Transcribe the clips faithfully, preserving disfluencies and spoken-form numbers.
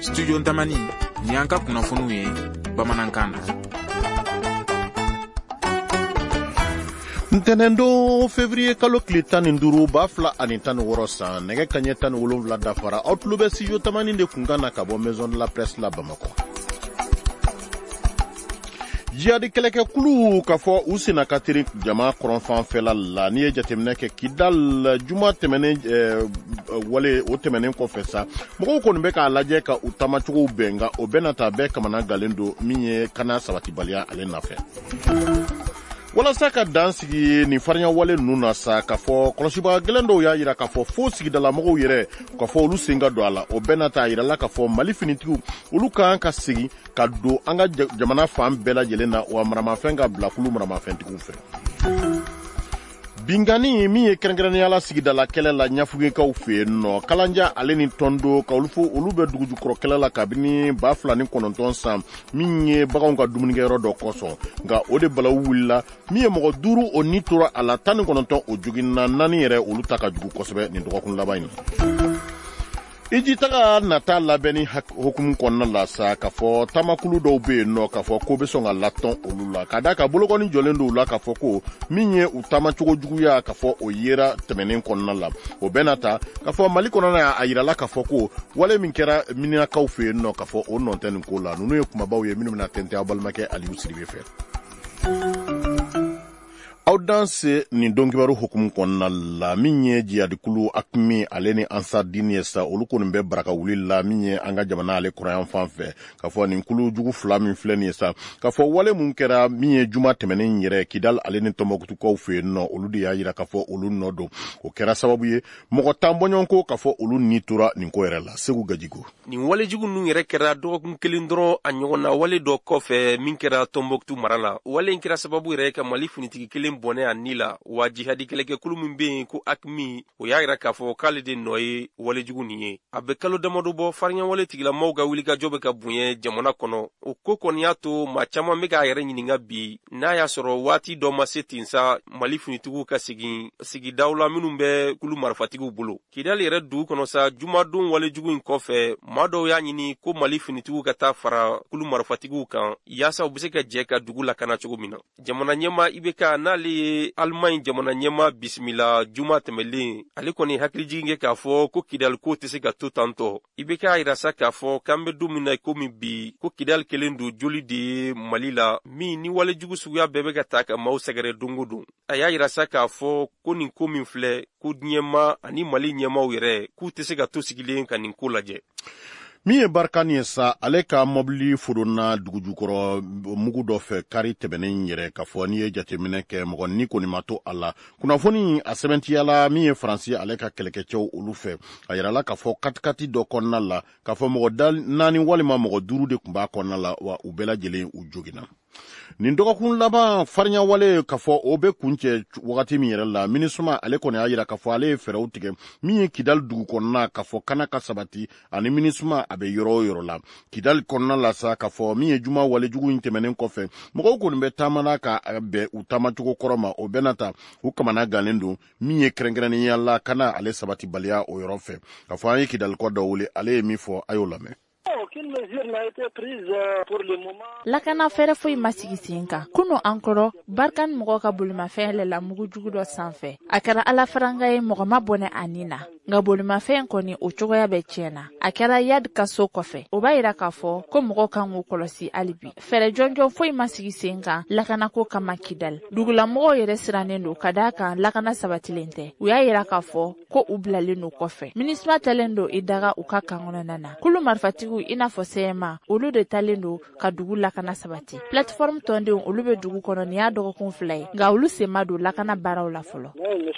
Studio Ntamani ni an ka kunnafoniw ye bamanankan na. Ntɛnɛndo février kalo tile tan ni duuru b'a fila ani tan ni wɔɔrɔ san nɛgɛ kaɲɛ tan ni wolonwula dafara aw tulo bɛ Studio Ntamani de kunkan na ka bɔ Maison de la Presse la Bamakɔ. Jihadi kɛlɛkɛkulu k'a fɔ u senna ka teri jama kɔrɔnfanfɛla la n'i ye jateminɛ kɛ Kidal juma tɛmɛnen wale o tɛmɛnen kɔfɛ sa mɔgɔw kɔni bɛ k'a lajɛ ka u taamacogow bɛn nka o bɛɛ nata bɛɛ kamana galen don min ye kana sabatibaliya ale nafɛ. Walasa ka dan sigi nin farinya wale ninnu na sa k'a fɔ kɔlɔsibaga gɛlɛn dɔw y'a jira k'a fɔ fo sigidala mɔgɔw yɛrɛ k'a fɔ olu sen ka don a la o bɛɛ na ta a yirala k'a fɔ Mali finitigiw olu kan ka segin ka don an ka jamana fan bɛɛ lajɛlen na wa maramafɛn ka bila kulu maramafɛntigiw fɛ. Bingani min ye kɛrɛnkɛrɛnnenya sigidala kɛlɛ la ɲafugekaw fɛ yen nɔ kalanja ale ni tɔndo ka olu fo olu bɛ dugujukɔrɔ kɛlɛ la kabini ba fila ni kɔnɔntɔn san min ye baganw ka dumunikɛyɔrɔ dɔ kɔsɔn nka o de balawu wulila min ye mɔgɔ duuru o ni tora a la tan ni kɔnɔntɔn o joginna naani yɛrɛ olu ta ka jugu kosɛbɛ nin dɔgɔkun laban in. Iji taga nata labɛnni hukumu kɔnɔna la sa k'a fɔ tamakulu dɔw bɛ yen nɔ k'a fɔ ko bɛ sɔn ka latɔn olu la ka da ka bolokɔni jɔlen don u la k'a fɔ ko min ye u taamacogo juguya k'a fɔ o yera tɛmɛnen kɔnɔna la o bɛɛ na ta k'a fɔ Mali kɔnɔna y'a yirala k'a fɔ ko wale min kɛra Minakaw fɛ yen nɔ k'a fɔ o nɔ tɛ nin ko la ninnu ye kumabaw ye minnu bɛna tɛntɛn aw balimakɛ Aliyu Sidibe fɛ. Aw danse nin dɔnkibaru hukumu kɔnɔna la min ye jihadikulu Akmi ale ni Ansar Dine ye sa olu kɔni bɛ baraka wuli la min ye an ka jamana ale kɔrɔyan fan fɛ k'a fɔ nin kulu jugu fila min filɛ nin ye sa k'a fɔ wale mun kɛra min ye juma tɛmɛnen yɛrɛ Kidal ale ni Tɔnbɔkutukaw fɛ yen nɔ olu de y'a yira k'a fɔ olu nɔ don o kɛra sababu ye mɔgɔ tan bɔɲɔgɔn ko k'a fɔ olu ni tora nin ko yɛrɛ la Segu Gajigo. Nin wale jugu ninnu yɛrɛ kɛra dɔgɔkun kelen dɔrɔn a ɲɔgɔn na wale dɔ kɔfɛ min kɛra Tɔnbɔkutu mara la wale in kɛra sababu yɛrɛ ka Mali finitigi kelen bɔnɛ a ni la wa jihadi kɛlɛkɛkulu min bɛ yen ko Akmi o y'a yira k'a fɔ k'ale de nɔ ye walejugu nin ye a bɛ kalo damadɔ bɔ farinya wale tigilamɔgɔw ka wulikajɔ bɛ ka bonya jamana kɔnɔ o ko kɔni y'a to maa caman bɛ k'a yɛrɛ ɲininka bi n'a y'a sɔrɔ waati dɔ ma se ten sa Mali finitigiw ka segin sigidaw la minnu bɛ kulu marifatigiw bolo Kidal yɛrɛ dugu kɔnɔ sa jumadon walejugu in kɔfɛ maa dɔw y'a ɲini ko Mali finitigiw ka taa fara kulu marifatigiw kan yaasa u bɛ se ka jɛ ka dugu lakana cogo min na jamana ɲɛma I B K n'ale ye Alima in jamana ɲɛma bisimila juma tɛmɛlen ale kɔni hakilijigin kɛ k'a fɔ ko Kidal ko tɛ se ka to tantɔ I B K a yira sa k'a fɔ k'an bɛ don min na komi bi ko Kidal kelen don joli de ye Mali la min ni walejugu suguya bɛɛ bɛ ka taa ka maaw sɛgɛrɛ don o don a y'a yira sa k'a fɔ ko nin ko min filɛ ko diɲɛma ani Mali ɲɛmaw yɛrɛ k'u tɛ se ka to sigilen ka nin ko lajɛ. Min ye barikani ye sa ale ka mobili fodonna dugujukɔrɔ mugu dɔ fɛ kari tɛmɛnen yɛrɛ k'a fɔ n'i ye jateminɛ kɛ mɔgɔ ni kɔni ma to a la kunnafoni a sɛbɛntiyala min ye Faransi ale ka kɛlɛkɛcɛw olu fɛ a yirala k'a fɔ katikati dɔ kɔnɔna la k'a fɔ mɔgɔ naani walima mɔgɔ duuru de tun b'a kɔnɔna la wa u bɛɛ lajɛlen u joginna. Nin dɔgɔkun laban farinya wale k'a fɔ o bɛ kuncɛ wagati min yɛrɛ la MINUSMA ale kɔni y'a yira k'a fɔ ale ye fɛɛrɛw tigɛ min ye Kidal dugu kɔnɔna k'a fɔ kana ka sabati ani MINUSMA a bɛ yɔrɔ o yɔrɔ la Kidal kɔnɔna la sa k'a fɔ min ye juma walejugu in tɛmɛnen kɔfɛ mɔgɔw kɔni bɛ taamana ka bɛn u taamacogo kɔrɔ ma o bɛɛ na ta u kamana gannen don min ye kɛrɛnkɛrɛnnenya la kana ale sabatibaliya o yɔrɔ fɛ k'a fɔ an ye Kidal kɔ dɔ wele ale ye min fɔ a y'o lamɛn. Lakana fɛrɛ foyi ma sigi sen kan kunu an kɔrɔ Barkan mɔgɔ ka bolimafɛn yɛlɛla mugu jugu dɔ sanfɛ a kɛra ala faranga ye mɔgɔ ma bɔnɛ a ni na nka bolimafɛn kɔni o cogoya bɛ tiɲɛna a kɛra Yad ka so kɔfɛ o b'a yira k'a fɔ ko mɔgɔ kan k'u kɔlɔsi hali bi fɛrɛ jɔnjɔn foyi ma sigi sen kan lakana ko kama Kidal dugulamɔgɔw yɛrɛ sirannen don ka d'a kan lakana sabatilen tɛ u y'a yira k'a fɔ ko u bilalen don kɔfɛ MINUSMA talen don I daga u ka kan kɔnɔna na kulu marifatigiw I n'a fɔ C M A olu de talen don ka dugu lakana sabati plateforme tɔndenw olu bɛ dugu kɔnɔ nin y'a dɔgɔkun fila ye nka olu sen ma don lakana baaraw la fɔlɔ.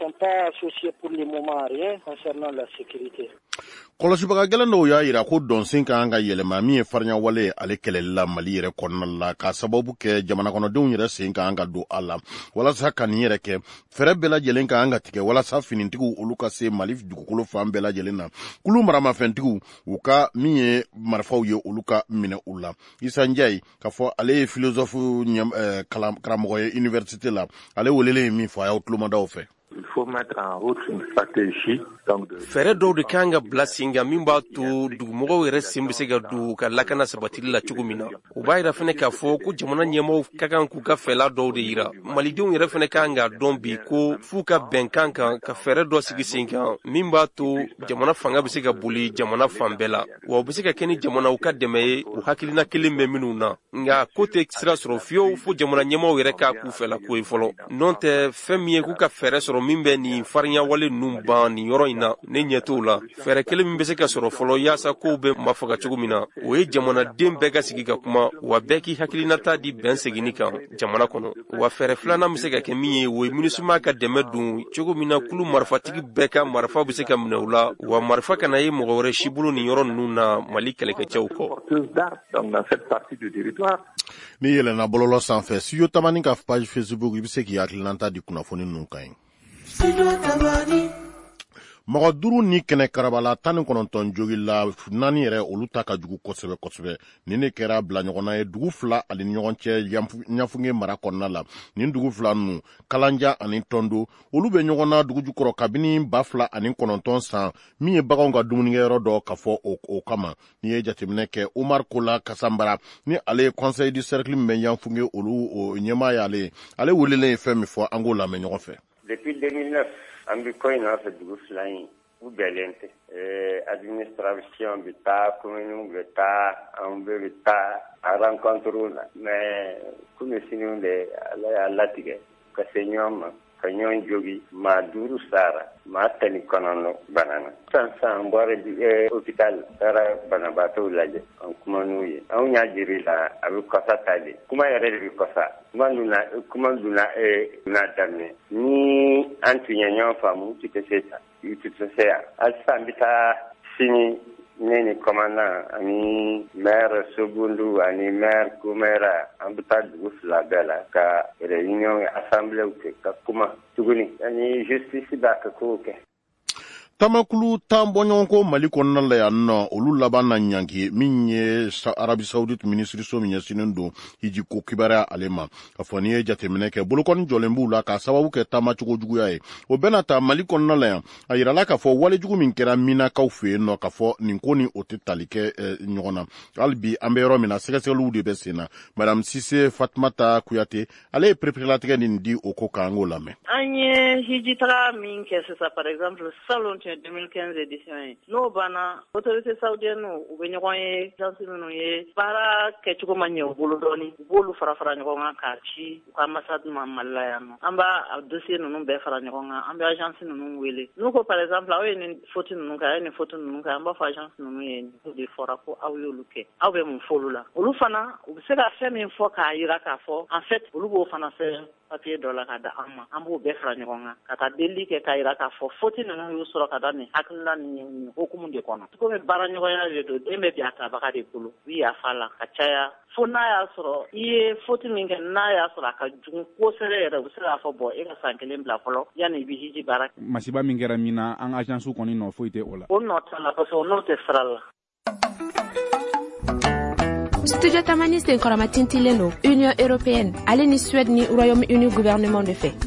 Kɔlɔsibaga gɛlɛn dɔw y'a yira ko dɔnsen ka kan ka yɛlɛma min ye farinya wale ale kɛlɛli la Mali yɛrɛ kɔnɔna la ka sababu kɛ jamana kɔnɔdenw yɛrɛ sen ka kan ka don a la walasa ka nin yɛrɛ kɛ fɛrɛ bɛɛ lajɛlen ka kan ka tigɛ walasa finitigiw olu ka se Mali dugukolo fan bɛɛ lajɛlen na kulu maramafɛntigiw u ka min ye marifaw ye olu ka minɛ u la Isa Njayi k'a fɔ ale ye philosophe karamɔgɔ ye université la ale welelen min fɔ a y'aw tulomadaw fɛ. Il faut mettre en route une stratégie. Fɛɛrɛ dɔw de kan ka bila sen kan min b'a to dugumɔgɔw yɛrɛ sen bɛ se ka don ka lakana sabatili la cogo min na. U b'a yira fɛnɛ k'a fɔ ko jamana ɲɛmɔgɔw ka kan k'u ka fɛla dɔw de yira. Malidenw yɛrɛ fɛnɛ kan ka dɔn bi ko f'u ka bɛnkan kan ka fɛɛrɛ dɔ sigi sen kan min b'a to jamana fanga bɛ se ka boli jamana fan bɛɛ la. Wa u bɛ se ka kɛ ni jamanaw ka dɛmɛ ye u hakilina kelen bɛ minnu na. Nka ko tɛ sira sɔrɔ fiyewu fo jamana ɲɛmɔgɔw yɛrɛ k'a k'u fɛla ko ye fɔlɔ. N'o tɛ fɛn min ye k'u ka fɛɛrɛ sɔrɔ min bɛ nin farinya wale ninnu ban nin yɔrɔ in na ne ɲɛ t'o la. Fɛɛrɛ kelen min bɛ se ka sɔrɔ fɔlɔ yaasa kow bɛ mafaga cogo min na o ye jamanaden bɛɛ ka sigi ka kuma wa bɛɛ k'i hakilinata di bɛn seginni kan jamana kɔnɔ. Wa fɛɛrɛ filanan bɛ se ka kɛ min ye o ye MINUSMA ka dɛmɛ don cogo min na kulu marifatigi bɛɛ ka marifa bɛ se ka minɛ u la wa marifa kana ye mɔgɔ wɛrɛ si bolo nin yɔrɔ ninnu na Mali kɛlɛkɛcɛw kɔ. Ni yɛlɛnna bɔlɔlɔ sanfɛ studio tamani ka page Facebook i bɛ se k'i hakilinata di kunnafoni ninnu kan ye. Mɔgɔ duuru ni kɛnɛ karabala tan ni kɔnɔntɔn jogi la naani yɛrɛ olu ta ka jugu kosɛbɛ kosɛbɛ. Nin de kɛra bila ɲɔgɔnna ye dugu fila ani ɲɔgɔn cɛ ɲafunge mara kɔnɔna la. Nin dugu fila ninnu Kalanja ani Tɔndo olu bɛ ɲɔgɔn na dugu jukɔrɔ kabini ba fila ani kɔnɔntɔn san min ye baganw ka dumunikɛyɔrɔ dɔ ka fɔ o, o kama. Ni ye jateminɛ kɛ Omar Kola Kasanbara ni ale ye conseil du cercle min bɛ ɲafunge olu o ɲɛmaa y'ale. Ale welelen ye fɛn min fɔ an k'o lamɛn ɲɔgɔn fɛ. Depuis deux mille neuf an bɛ ko in nɔfɛ dugu fila in u bɛɛlen tɛ. Administration bɛ taa, commune bɛ taa, an bɛɛ bɛ taa a rencontre la. Mais komi sini de Ala y'a latigɛ ka se ɲɔgɔn ma ka ɲɔgɔn jogi maa duuru sara maa tan ni kɔnɔntɔn banana. San san an bɔra hôpital taara banabaatɔw lajɛ an kuma n'u ye. Anw y'a jiri la a bɛ kɔsa ta de. Kuma yɛrɛ de bɛ kɔsa. Kuma donna kuma donna n'a daminɛ. Ni an tun ye ɲɔgɔn faamu tu tɛ se ta tu tɛ se yan. Halisa an bɛ taa sini ne ni commandant ani maire Sobundu ani maire Kumera an bɛ taa dugu fila bɛɛ la ka réunion assemblée kɛ ka kuma tuguni ani justice b'a kɛ kow kɛ. Tamakulu tan bɔɲɔgɔnko Mali kɔnɔna la yan nɔ olu laban na ɲangi min ye Arabi Saoudite minisiriso min ɲɛsinnen don hiji ko kibaruya ale ma ka fɔ n'i ye jateminɛ kɛ bolokɔni jɔlen b'u la k'a sababu kɛ taamacogo juguya ye o bɛna ta Mali kɔnɔna la yan a yirala k'a fɔ walejugu min kɛra Minakaw fɛ yen nɔ k'a fɔ nin ko ni o tɛ tali kɛ ɲɔgɔn na hali bi an bɛ yɔrɔ min na sɛgɛsɛgɛliw de bɛ sen na Madame Sise Fatumata Kuyate ale ye perepere nin di o ko k'an k'o lamɛn. An ye hiji taga min kɛ sisan par exemple salon deux mille quinze édition ye n'o banna autorité saoudienne u bɛ ɲɔgɔn ye agence minnu ye baara kɛcogo ma ɲɛ u bolo dɔɔni u b'olu fara fara ɲɔgɔn kan k'a ci u ka ambassade ma Mali la yan nɔ an b'a dossier ninnu bɛɛ fara ɲɔgɔn kan an bɛ agence ninnu wele n'u ko par exemple aw ye nin faute ninnu kɛ a ye nin faute ninnu kɛ an b'a fɔ agence ninnu ye o de fɔra ko aw y'olu kɛ aw bɛ mun fɔ olu la olu fana u bɛ se ka fɛn min fɔ k'a yira k'a fɔ en fait olu b'o fana fɛ papier dɔ la ka da an ma an b'o bɛɛ fara ɲɔgɔn kan ka taa delili kɛ k'a yira k'a fɔ faute ninnu y'u sɔrɔ ka da nin hakilina ni hukumu de kɔnɔ komi baara ɲɔgɔnya de don den bɛ bi a tabaga de bolo u bɛ yafa la ka caya fo n'a y'a sɔrɔ i ye faute min kɛ n'a y'a sɔrɔ a ka jugu kosɛbɛ yɛrɛ u bɛ se k'a fɔ bɔn e ka san kelen bila fɔlɔ yanni i bɛ hiji baara kɛ. Masiba min kɛra min na an agence kɔni nɔ foyi tɛ o la. O nɔ t'a la parce que o nɔ tɛ sira la. Studio Tamani senkɔrɔma tintilen don Union Européenne ale ni Suède ni Royaume-Uni gouvernement de fɛ.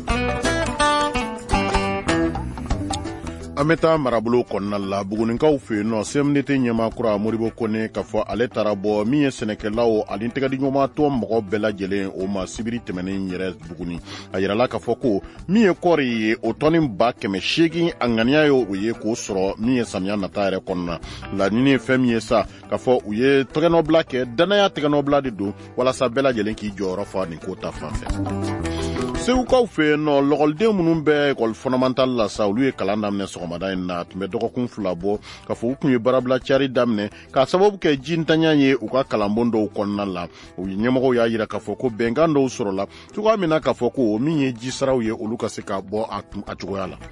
An bɛ taa marabolo kɔnɔna la Bugunikaw fɛ yen nɔ C M D T ɲɛmaakura Modibo Kone k'a fɔ ale taara bɔ min ye sɛnɛkɛlaw ani tɛgɛdiɲɔgɔnmatɔ mɔgɔ bɛɛ lajɛlen o ma sibiri tɛmɛnen yɛrɛ Buguni a yirala k'a fɔ ko min ye kɔɔri ye o tɔni ba kɛmɛ seegin a ŋaniya ye o ye k'o sɔrɔ min ye samiya nata yɛrɛ kɔnɔna laɲini ye fɛn min ye sa k'a fɔ u ye tɛgɛnɔbila kɛ danaya tɛgɛnɔbila de don walasa bɛɛ lajɛlen k'i jɔyɔrɔ fa nin ko ta fan fɛ. Segukaw fɛ yen nɔ lɔgɔliden minnu bɛ école fondamentale la sa olu ye kalan daminɛ sɔgɔmada in na tun bɛ dɔgɔkun fila bɔ k'a fɔ u tun ye baarabila cari daminɛ k'a sababu kɛ ji ntanya ye u ka kalanbon dɔw kɔnɔna la u ɲɛmɔgɔw y'a yira k'a fɔ ko bɛnkan dɔw sɔrɔla cogoya min na k'a fɔ ko min ye ji saraw ye olu ka se ka bɔ a cogoya la.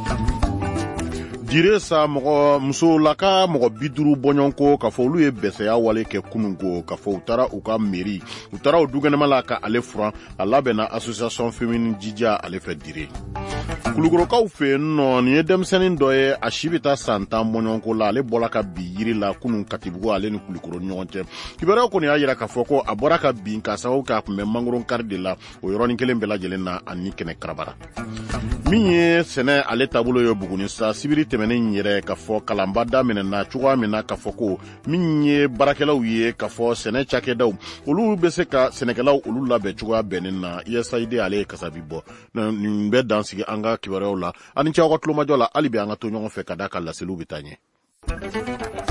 Dire sa mɔgɔ musolaka mɔgɔ bi duuru bɔɲɔgɔnko k'a fɔ olu ye bɛsɛya wale kɛ kununko k'a fɔ u taara u ka mairie u taara o dukɛnɛma la ka ale furan a labɛnna association féminine jija ale fɛ Dire. Kulukorokaw fɛ yen nɔ nin ye denmisɛnnin dɔ ye a si bɛ taa san tan bɔɲɔgɔnko la ale bɔra ka bin yiri la kunun Katibugu ale ni Kulukoro ni ɲɔgɔn cɛ kibaruyaw kɔni y'a yira k'a fɔ ko a bɔra ka bin k'a sababu kɛ a tun bɛ mangoron kari de la o yɔrɔnin kelen bɛɛ lajɛlen na ani kɛnɛ karabara. min ye sɛnɛ ale taabolo ye buguni sa sibiri tɛmɛnen yɛrɛ ka fɔ kalanba daminɛna cogoya min na ka fɔ ko min ye baarakɛlaw ye ka fɔ sɛnɛ cakɛdaw olu bɛ se ka sɛnɛkɛlaw olu labɛn cogoya bɛnnen na U S A I D ale ye kasabi bɔ nin bɛ dansigi an ka kibaruyaw la ani cɛw ka tulomajɔ la hali bi an ka to ɲɔgɔn fɛ ka da ka laseliw bɛ taa ɲɛ